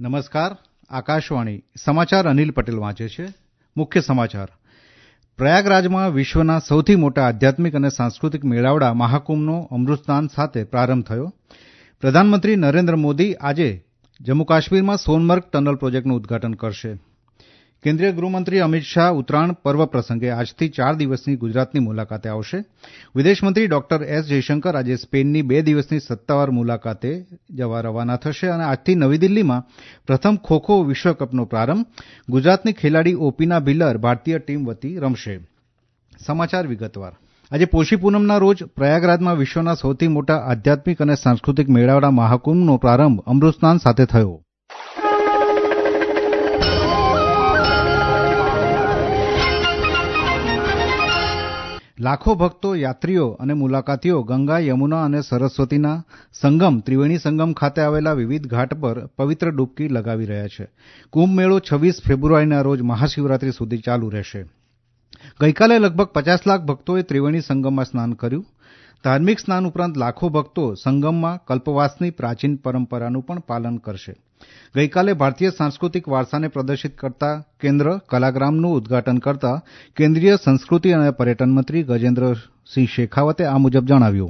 નમસ્કાર. આકાશવાણી સમાચાર અનિલ પટેલ વાંચે છે. મુખ્ય સમાચાર. પ્રયાગરાજમાં વિશ્વના સૌથી મોટા આધ્યાત્મિક અને સાંસ્કૃતિક મેળાવડા મહાકુંભનો અમૃતસ્નાન સાથે પ્રારંભ થયો. પ્રધાનમંત્રી નરેન્દ્ર મોદી આજે જમ્મુ કાશ્મીરમાં સોનમર્ગ ટનલ પ્રોજેક્ટનું ઉદઘાટન કરશે. કેન્દ્રીય ગૃહમંત્રી અમિત શાહ ઉત્તરાયણ પર્વ પ્રસંગે આજથી 4 દિવસની ગુજરાતની મુલાકાતે આવશે. વિદેશમંત્રી ડોક્ટર એસ જયશંકર આજે સ્પેનની 2 દિવસની સત્તાવાર મુલાકાતે જવા રવાના થશે અને આજથી નવી દિલ્હીમાં પ્રથમ ખો-ખો વિશ્વકપનો પ્રારંભ. ગુજરાતની ખેલાડી ઓપીના ભિલ્લર ભારતીય ટીમ વતી રમશે. સમાચાર વિગતવાર. આજે પોષી પૂનમના રોજ પ્રયાગરાજમાં વિશ્વના સૌથી મોટા આધ્યાત્મિક અને સાંસ્કૃતિક મેળાવડા મહાકુંભનો પ્રારંભ અમૃતસ્નાન સાથે થયો. લાખો ભક્તો, યાત્રીઓ અને મુલાકાતીઓ ગંગા, યમુના અને સરસ્વતીના સંગમ ત્રિવેણી સંગમ ખાતે આવેલા વિવિધ ઘાટ પર પવિત્ર ડૂબકી લગાવી રહ્યા છે. કુંભ મેળો 26 ફેબ્રુઆરીના રોજ મહાશિવરાત્રી સુધી ચાલુ રહેશે. ગઈકાલે લગભગ 50 લાખ ભક્તોએ ત્રિવેણી સંગમમાં સ્નાન કર્યું. ધાર્મિક સ્નાન ઉપરાંત લાખો ભક્તો સંગમમાં કલ્પવાસની પ્રાચીન પરંપરાનું પણ પાલન કરશે. ગઈકાલે ભારતીય સાંસ્કૃતિક વારસાને પ્રદર્શિત કરતા કેન્દ્ર કલાગ્રામનું ઉદઘાટન કરતા કેન્દ્રીય સંસ્કૃતિ અને પર્યટન મંત્રી ગजेंद्रसिंह शेखावते આ મુજબ જણાવ્યું.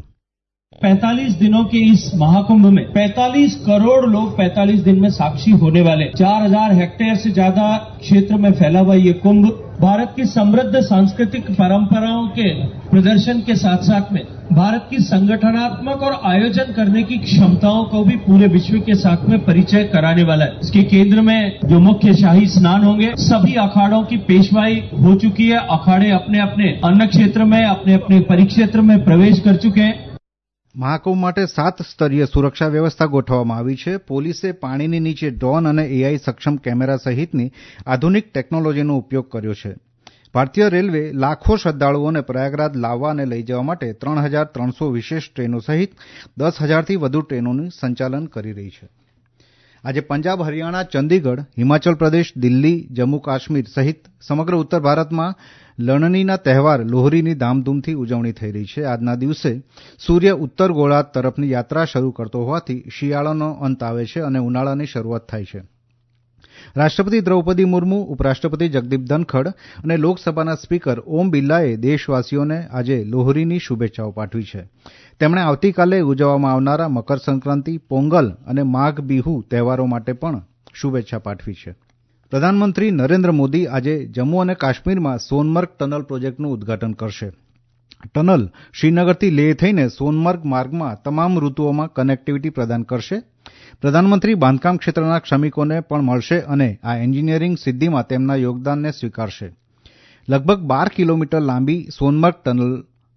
45 दिनों के इस महाकुंभ में 45 करोड़ लोग 45 दिन में साक्षी होने वाले 4000 हेक्टेयर से ज्यादा क्षेत्र में फैला हुआ ये कुंभ भारत की समृद्ध सांस्कृतिक परंपराओं के प्रदर्शन के साथ साथ में भारत की संगठनात्मक और आयोजन करने की क्षमताओं को भी पूरे विश्व के साथ में परिचय कराने वाला है. इसके केंद्र में जो मुख्य शाही स्नान होंगे, सभी अखाड़ों की पेशवाई हो चुकी है. अखाड़े अपने अपने अन्न क्षेत्र में, अपने अपने परिक्षेत्र में प्रवेश कर चुके हैं. મહાકુંભ માટે 7 સ્તરીય સુરક્ષા વ્યવસ્થા ગોઠવવામાં આવી છે. પોલીસે પાણીની નીચે ડ્રોન અને એઆઈ સક્ષમ કેમેરા સહિતની આધુનિક ટેકનોલોજીનો ઉપયોગ કર્યો છે. ભારતીય રેલવે લાખો શ્રદ્ધાળુઓને પ્રયાગરાજ લાવવા અને લઈ જવા માટે 3,300 વિશેષ ટ્રેનો સહિત 10,000થી વધુ ટ્રેનોનું સંચાલન કરી રહી છે. આજે પંજાબ, હરિયાણા, ચંદીગઢ, હિમાચલ પ્રદેશ, દિલ્હી, જમ્મુ કાશ્મીર સહિત સમગ્ર ઉત્તર ભારતમાં લણણીના તહેવાર લોહરીની ધામધૂમથી ઉજવણી થઈ રહી છે. આજના દિવસે સૂર્ય ઉત્તર ગોળાર્ધ તરફની યાત્રા શરૂ કરતો હોવાથી શિયાળાનો અંત આવે છે અને ઉનાળાની શરૂઆત થાય છે. રાષ્ટ્રપતિ દ્રૌપદી મુર્મુ, ઉપરાષ્ટ્રપતિ જગદીપ ધનખડ અને લોકસભાના સ્પીકર ઓમ બિરલાએ દેશવાસીઓને આજે લોહરીની શુભેચ્છાઓ પાઠવી છે. તેમણે આવતીકાલે ઉજવવામાં આવનારા મકર સંક્રાંતિ, પોંગલ અને માઘ બિહુ તહેવારો માટે પણ શુભેચ્છા પાઠવી છે. પ્રધાનમંત્રી નરેન્દ્ર મોદી આજે જમ્મુ અને કાશ્મીરમાં સોનમર્ગ ટનલ પ્રોજેક્ટનું ઉદઘાટન કરશે. ટનલ શ્રીનગરથી લેહ થઈને સોનમર્ગ માર્ગમાં તમામ ઋતુઓમાં કનેક્ટિવિટી પ્રદાન કરશે. પ્રધાનમંત્રી બાંધકામ ક્ષેત્રના શ્રમિકોને પણ મળશે અને આ એન્જિનિયરિંગ સિદ્ધિમાં તેમના યોગદાનને સ્વીકારશે. લગભગ 12 કિલોમીટર લાંબી સોનમર્ગ ટનલ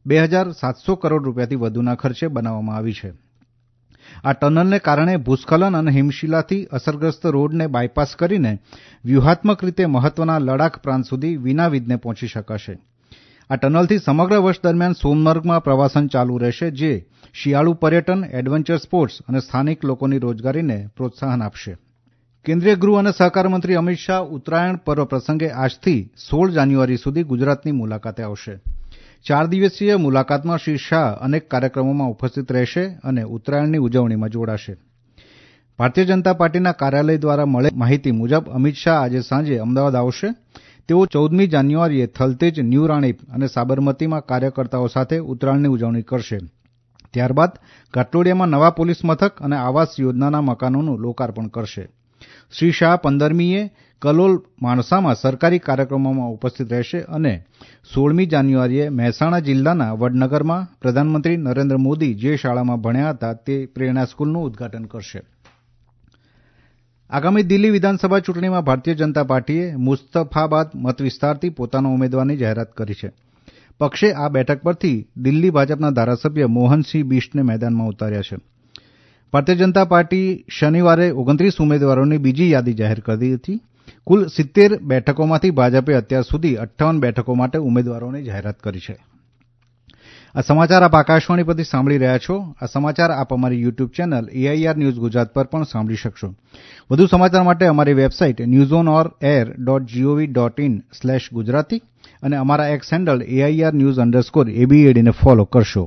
2,700 કરોડ રૂપિયાથી વધુના ખર્ચે બનાવવામાં આવી છે. આ ટનલને કારણે ભૂસ્ખલન અને હિમશિલાથી અસરગ્રસ્ત રોડને બાયપાસ કરીને વ્યૂહાત્મક રીતે મહત્વના લડાખ પ્રાંત સુધી વિના વિઘ્ને પહોંચી શકાશે. આ ટનલથી સમગ્ર વર્ષ દરમિયાન સોનમર્ગમાં પ્રવાસન ચાલુ રહેશે, જે શિયાળુ પર્યટન, એડવેન્ચર સ્પોર્ટ્સ અને સ્થાનિક લોકોની રોજગારીને પ્રોત્સાહન આપશે. કેન્દ્રીય ગૃહ અને સહકાર મંત્રી અમિત શાહ ઉત્તરાયણ પર્વ પ્રસંગે આજથી 16 જાન્યુઆરી સુધી ગુજરાતની મુલાકાતે આવશે. 4 દિવસીય મુલાકાતમાં શ્રી શાહ અનેક કાર્યક્રમોમાં ઉપસ્થિત રહેશે અને ઉત્તરાયણની ઉજવણીમાં જોડાશે. ભારતીય જનતા પાર્ટીના કાર્યાલય દ્વારા મળેલ માહિતી મુજબ અમિત શાહ આજે સાંજે અમદાવાદ આવશે. તેઓ 14મી જાન્યુઆરીએ થલતેજ, ન્યૂ રાણીપ અને સાબરમતીમાં કાર્યકર્તાઓ સાથે ઉત્તરાયણની ઉજવણી કરશે. ત્યારબાદ ઘાટલોડિયામાં નવા પોલીસ મથક અને આવાસ યોજનાના મકાનોનું લોકાર્પણ કરશે. શ્રી શાહ 15મીએ કલોલ, માણસામાં સરકારી કાર્યક્રમોમાં ઉપસ્થિત રહેશે અને 16મી જાન્યુઆરીએ મહેસાણા જિલ્લાના વડનગરમાં પ્રધાનમંત્રી નરેન્દ્ર મોદી જે શાળામાં ભણ્યા હતા તે પ્રેરણા સ્કૂલનું ઉદઘાટન કરશે. આગામી દિલ્હી વિધાનસભા ચૂંટણીમાં ભારતીય જનતા પાર્ટીએ મુસ્તફાબાદ મતવિસ્તારથી પોતાના ઉમેદવારની જાહેરાત કરી છે. પક્ષે આ બેઠક પરથી દિલ્હી ભાજપના ધારાસભ્ય મોહનસિંહ બિષ્ટને મેદાનમાં ઉતાર્યા છે. ભારતીય જનતા પાર્ટી શનિવારે 29 ઉમેદવારોની બીજી યાદી જાહેર કરી હતી. કુલ 70 બેઠકોમાંથી ભાજપે અત્યાર સુધી 58 બેઠકો માટે ઉમેદવારોની જાહેરાત કરી છે. આ સમાચાર આપ આકાશવાણી પરથી સાંભળી રહ્યા છો. આ સમાચાર આપ અમારી YouTube channel AIR news Gujarat પર પણ સાંભળી શકશો. વધુ સમાચાર માટે અમારી વેબસાઇટ newsonair.gov.in/gujarati અને અમારા એક્સ હેન્ડલ AIR_news_ABAD ને ફોલો કરશો.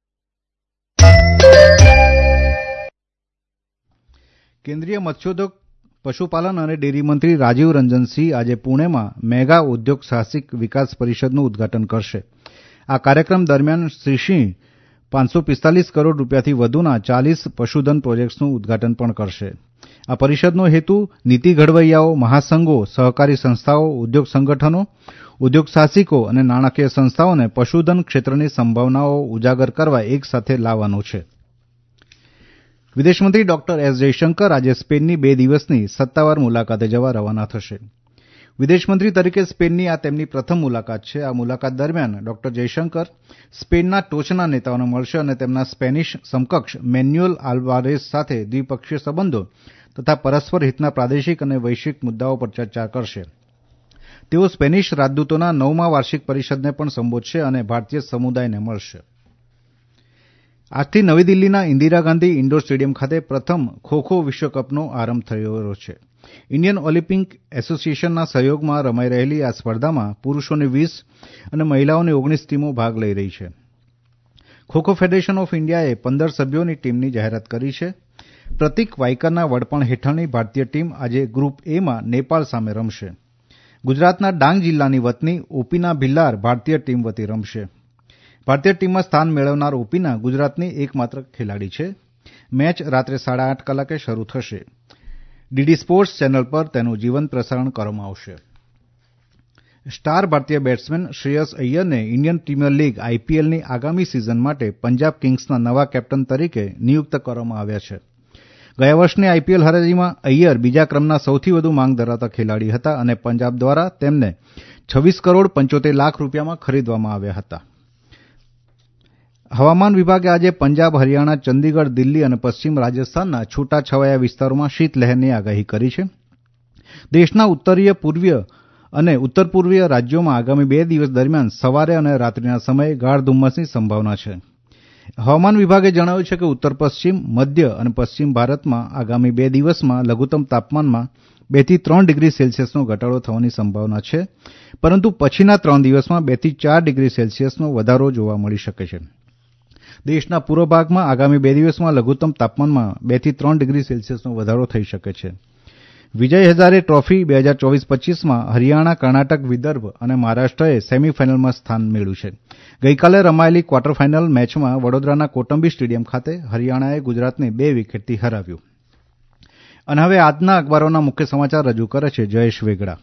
કેન્દ્રીય મત્સ્યોદ્યોગ પશુપાલન અને ડેરી મંત્રી રાજીવ રંજનસિંહ આજે પુણેમાં મેગા ઉદ્યોગ સાહસિક વિકાસ પરિષદનું ઉદઘાટન કરશે. આ કાર્યક્રમ દરમિયાન શ્રી સિંહ 545 કરોડ રૂપિયાથી વધુના 40 પશુધન પ્રોજેક્ટ્સનું ઉદઘાટન પણ કરશે. આ પરિષદનો હેતુ નીતિ ઘડવૈયાઓ, મહાસંઘો, સહકારી સંસ્થાઓ, ઉદ્યોગ સંગઠનો, ઉદ્યોગ સાહસિકો અને નાણાકીય સંસ્થાઓને પશુધન ક્ષેત્રની સંભાવનાઓ ઉજાગર કરવા એક સાથે લાવવાનો છે. વિદેશમંત્રી ડોક્ટર એસ જયશંકર આજે સ્પેનની 2 દિવસની સત્તાવાર મુલાકાતે જવા રવાના થશે. વિદેશમંત્રી તરીકે સ્પેનની આ તેમની પ્રથમ મુલાકાત છે. આ મુલાકાત દરમિયાન ડોક્ટર જયશંકર સ્પેનના ટોચના નેતાઓને મળશે અને તેમના સ્પેનિશ સમકક્ષ મેન્યુઅલ આલ્વારેઝ સાથે દ્વિપક્ષીય સંબંધો તથા પરસ્પર હિતના પ્રાદેશિક અને વૈશ્વિક મુદ્દાઓ પર ચર્ચા કરશે. તેઓ સ્પેનિશ રાજદૂતોના 9મા વાર્ષિક પરિષદને પણ સંબોધશે અને ભારતીય સમુદાયને મળશે. આજથી નવી દિલ્હીના ઇન્દિરા ગાંધી ઇન્ડોર સ્ટેડિયમ ખાતે પ્રથમ ખો-ખો વિશ્વકપનો આરંભ થયો છે. ઇન્ડિયન ઓલિમ્પિક એસોસિએશનના સહયોગમાં રમાઈ રહેલી આ સ્પર્ધામાં પુરુષોની 20 અને મહિલાઓની 19 ટીમો ભાગ લઈ રહી છે. ખો-ખો ફેડરેશન ઓફ ઇન્ડિયાએ 15 સભ્યોની ટીમની જાહેરાત કરી છે. પ્રતિક વાઇકરના વડપણ હેઠળની ભારતીય ટીમ આજે ગ્રુપ એમાં નેપાળ સામે રમશે. ગુજરાતના ડાંગ જિલ્લાની વતની ઓપીના ભિલ્લાર ભારતીય ટીમ વતી રમશે. ભારતીય ટીમમાં સ્થાન મેળવનાર ઓપીના ગુજરાતની એકમાત્ર ખેલાડી છે. મેચ રાત્રે 8:30 કલાકે શરૂ થશે. ડીડી સ્પોર્ટ્સ ચેનલ પર તેનું જીવંત પ્રસારણ કરવામાં આવશે. સ્ટાર ભારતીય બેટ્સમેન શ્રેયસ અય્યરને ઇન્ડિયન પ્રીમિયર લીગ આઈપીએલની આગામી સિઝન માટે પંજાબ કિંગ્સના નવા કેપ્ટન તરીકે નિયુક્ત કરવામાં આવ્યા છે. ગયા વર્ષની આઈપીએલ હરાજીમાં અય્યર બીજા ક્રમના સૌથી વધુ માંગ ધરાવતા ખેલાડી હતા અને પંજાબ દ્વારા તેમને 26 કરોડ 75 લાખ રૂપિયામાં ખરીદવામાં આવ્યા હતા. હવામાન વિભાગે આજે પંજાબ, હરિયાણા, ચંદીગઢ, દિલ્હી અને પશ્ચિમ રાજસ્થાનના છૂટાછવાયા વિસ્તારોમાં શીતલહેરની આગાહી કરી છે. દેશના ઉત્તરીય, પૂર્વીય અને ઉત્તર પૂર્વીય રાજ્યોમાં આગામી 2 દિવસ દરમિયાન સવારે અને રાત્રિના સમયે ગાઢ ધુમ્મસની સંભાવના છે. હવામાન વિભાગે જણાવ્યું છે કે ઉત્તર પશ્ચિમ, મધ્ય અને પશ્ચિમ ભારતમાં આગામી 2 દિવસમાં લઘુત્તમ તાપમાનમાં 2 થી 3 ડિગ્રી સેલ્સિયસનો ઘટાડો થવાની સંભાવના છે, પરંતુ પછીના 3 દિવસમાં 2 થી 4 ડિગ્રી સેલ્સિયસનો વધારો જોવા મળી શકે છે. દેશના પૂર્વ ભાગમાં આગામી 2 દિવસમાં લઘુત્તમ તાપમાનમાં 2 થી 3 ડિગ્રી સેલ્સિયસનો વધારો થઈ શકે છે. વિજય હજારે ટ્રોફી 2024-25માં હરિયાણા, કર્ણાટક, વિદર્ભ અને મહારાષ્ટ્રએ સેમીફાઇનલમાં સ્થાન મેળવ્યું છે. ગઈકાલે રમાયેલી ક્વાર્ટર ફાઇનલ મેચમાં વડોદરાના કોટંબી સ્ટેડિયમ ખાતે હરિયાણાએ ગુજરાતને 2 વિકેટથી હરાવ્યું. અને હવે આજના અખબારોના મુખ્ય સમાચાર રજૂ કરે છે જયેશ વેગડા.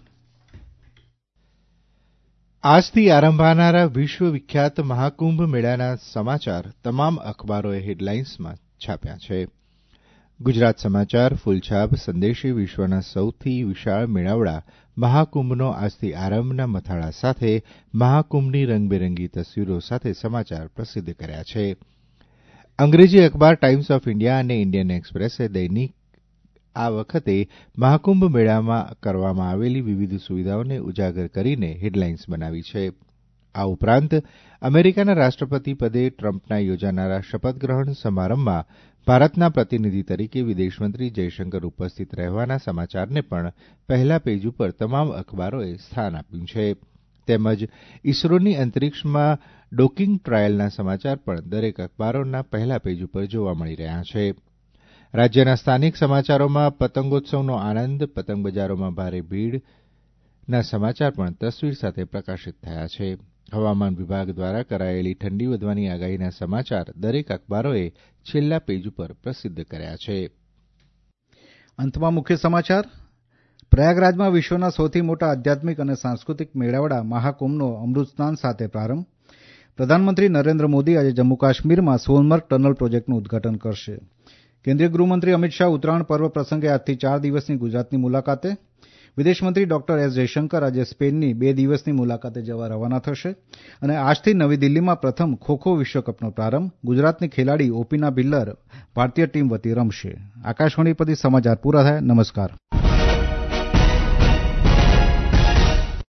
આજથી આરંભાનારા વિશ્વવિખ્યાત મહાકુંભ મેળાના સમાચાર તમામ અખબારોએ હેડલાઇન્સમાં છાપ્યા છે. ગુજરાત સમાચાર ફૂલછાપ સંદેશે વિશ્વના સૌથી વિશાળ મેળાવડા મહાકુંભનો આજથી આરંભના મથાળા સાથે મહાકુંભની રંગબેરંગી તસવીરો સાથે સમાચાર પ્રસિદ્ધ કર્યા છે. અંગ્રેજી અખબાર ટાઇમ્સ ઓફ ઇન્ડિયા અને ઇન્ડિયન એક્સપ્રેસે દૈનિક આ વખતે મહાકુંભ મેળામાં કરવામાં આવેલી વિવિધ સુવિધાઓને ઉજાગર કરીને હેડલાઇન્સ બનાવી છે. આ ઉપરાંત અમેરિકાના રાષ્ટ્રપતિ પદે ટ્રમ્પના યોજાનારા શપથગ્રહણ સમારંભમાં ભારતના પ્રતિનિધિ તરીકે વિદેશમંત્રી જયશંકર ઉપસ્થિત રહેવાના સમાચારને પણ પહેલા પેજ ઉપર તમામ અખબારોએ સ્થાન આપ્યું છે. તેમજ ઇસરોની અંતરિક્ષમાં ડોકિંગ ટ્રાયલના સમાચાર પણ દરેક અખબારોના પહેલા પેજ ઉપર જોવા મળી રહ્યા છે. રાજ્યના સ્થાનિક સમાચારોમાં પતંગોત્સવનો આનંદ, પતંગ બજારોમાં ભારે ભીડના સમાચાર પણ તસવીર સાથે પ્રકાશિત થયા છે. હવામાન વિભાગ દ્વારા કરાયેલી ઠંડી વધવાની આગાહીના સમાચાર દરેક અખબારોએ છેલ્લા પેજ ઉપર પ્રસિદ્ધ કર્યા છે. અંતમાં મુખ્ય સમાચાર. પ્રયાગરાજમાં વિશ્વના સૌથી મોટા આધ્યાત્મિક અને સાંસ્કૃતિક મેળાવડા મહાકુંભનો અમૃત સ્નાન સાથે પ્રારંભ. પ્રધાનમંત્રી નરેન્દ્ર મોદી આજે જમ્મુ કાશ્મીરમાં સોનમર્ગ ટનલ પ્રોજેક્ટનું ઉદઘાટન કરશે. કેન્દ્રીય ગૃહમંત્રી અમિત શાહ ઉત્તરાયણ પર્વ પ્રસંગે આજથી 4 દિવસની ગુજરાતની મુલાકાતે. વિદેશમંત્રી ડોક્ટર એસ જયશંકર આજે સ્પેનની 2 દિવસની મુલાકાતે જવા રવાના થશે. અને આજથી નવી દિલ્હીમાં પ્રથમ ખો-ખો વિશ્વકપનો પ્રારંભ. ગુજરાતની ખેલાડી ઓપીના ભિલ્લર ભારતીય ટીમ વતી રમશે. આકાશવાણી પરથી સમાચાર પૂરા થયા. નમસ્કાર.